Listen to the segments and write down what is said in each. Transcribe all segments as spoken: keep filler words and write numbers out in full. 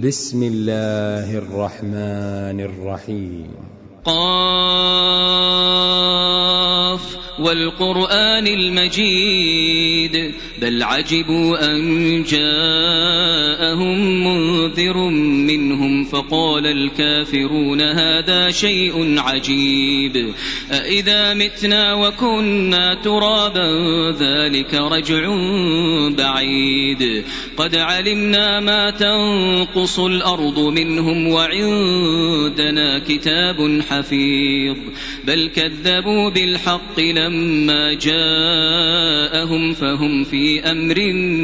بسم الله الرحمن الرحيم. قاف والقرآن المجيد بل عجبوا أن جاءهم منذر منهم فقال الكافرون هذا شيء عجيب أإذا متنا وكنا ترابا ذلك رجع بعيد قد علمنا ما تنقص الأرض منهم وعندنا كتاب حفيظ بل كذبوا بالحق لما جاءهم فهم في أمر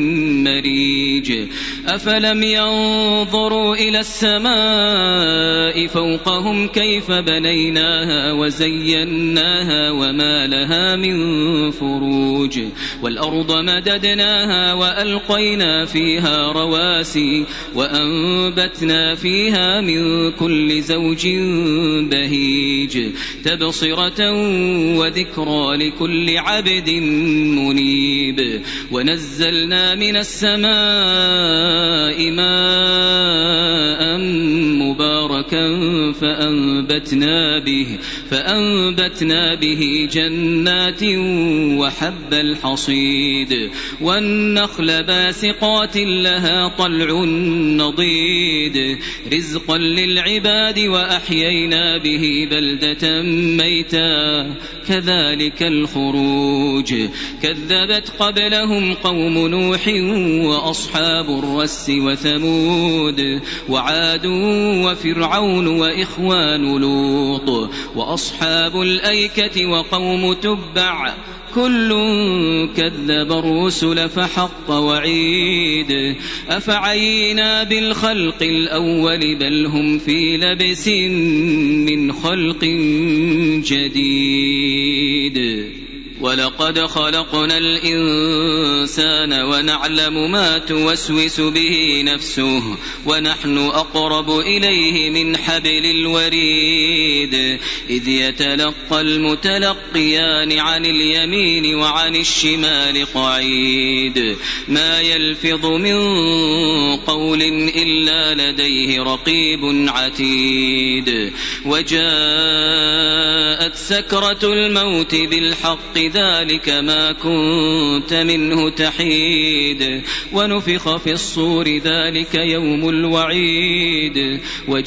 مريج أفلم ينظروا إلى السماء فوقهم كيف بنيناها وزيناها وما لها من فروج والأرض مددناها وألقينا فيها رواسي وأنبتنا فيها من كل زوج بهيج تبصرة وذكرى لكل عبد منيب ونزلنا من السماء ماء مباركا فأنبتنا به, فأنبتنا به جنات وحب الحصيد والنخل باسقات لها طلع نضيد رزقا للعباد وأحيينا به بلدة ميتا كذلك الخروج كذبت قبلهم قوم نوح وأصحاب الرس وثمود وعاد وفرعون وإخوان لوط وأصحاب الأيكة وقوم تبع كل كذب الرسل فحق وعيد أفعينا بالخلق الأول بل هم في لبس من خلق جديد ولقد خلقنا الإنسان ونعلم ما توسوس به نفسه ونحن أقرب إليه من حبل الوريد إذ يتلقى المتلقيان عن اليمين وعن الشمال قعيد ما يلفظ من قول إلا لديه رقيب عتيد وجاءت سكرة الموت بالحق ذلك ما كنت منه تحيد ونفخ في الصور ذلك يوم الوعيد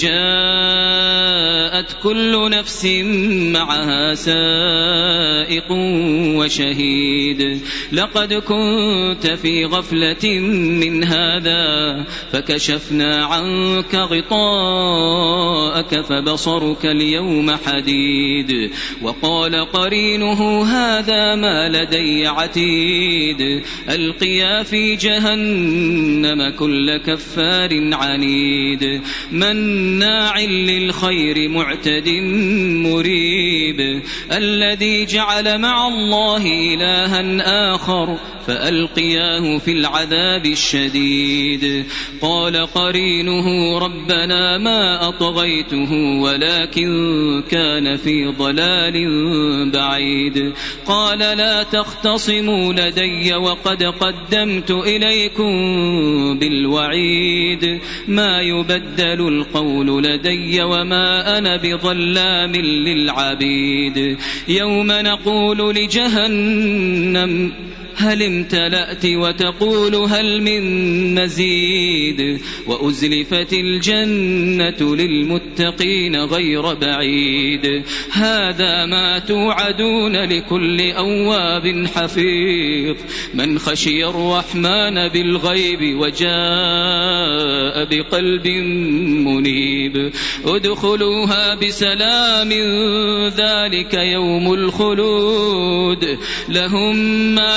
وجاءت كل نفس معها سائق وشهيد لقد كنت في غفلة من هذا فكشفنا عنك غطاءك فبصرك اليوم حديد وقال قرينه هذا ما لدي عتيد ألقيا في جهنم كل كفار عنيد مناع للخير معتد مريب الذي جعل مع الله إلها آخر فألقياه في العذاب الشديد قال قرينه ربنا ما أطغيته ولكن كان في ضلال بعيد قال لا تختصموا لدي وقد قدمت إليكم بالوعيد ما يبدل القول لدي وما أنا بظلام للعبيد يوم نقول لجهنم هل امتلأت وتقول هل من مزيد وأزلفت الجنة للمتقين غير بعيد هذا ما توعدون لكل أواب حفيظ من خشي الرحمن بالغيب وجاء بقلب منيب ادخلوها بسلام ذلك يوم الخلود لهم ما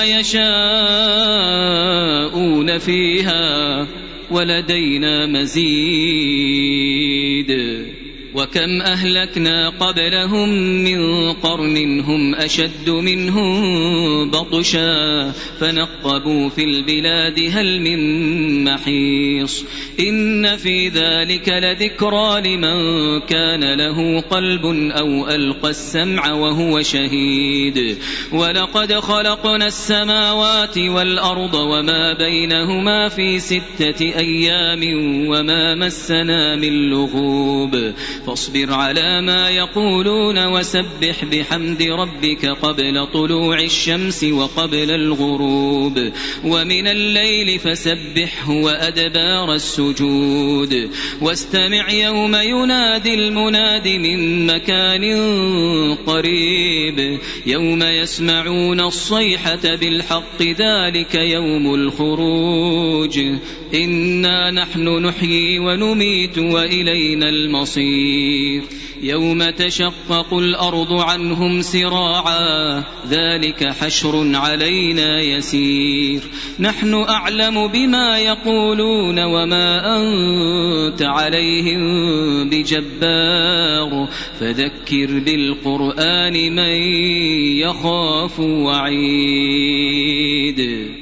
يشاءون فيها ولدينا مزيد وكم أهلكنا قبلهم من قرن هم أشد منهم بطشا فنقبوا في البلاد هل من محيص إن في ذلك لذكرى لمن كان له قلب أو ألقى السمع وهو شهيد ولقد خلقنا السماوات والأرض وما بينهما في ستة أيام وما مسنا من لغوب فاصبر على ما يقولون وسبح بحمد ربك قبل طلوع الشمس وقبل الغروب ومن الليل فسبحه وأدبار السجود واستمع يوم ينادي المناد من مكان قريب يوم يسمعون الصيحة بالحق ذلك يوم الخروج إنا نحن نحيي ونميت وإلينا المصير يوم تشقق الأرض عنهم سراعا ذلك حشر علينا يسير نحن أعلم بما يقولون وما أنت عليهم بجبار فذكر بالقرآن من يخاف وعيد.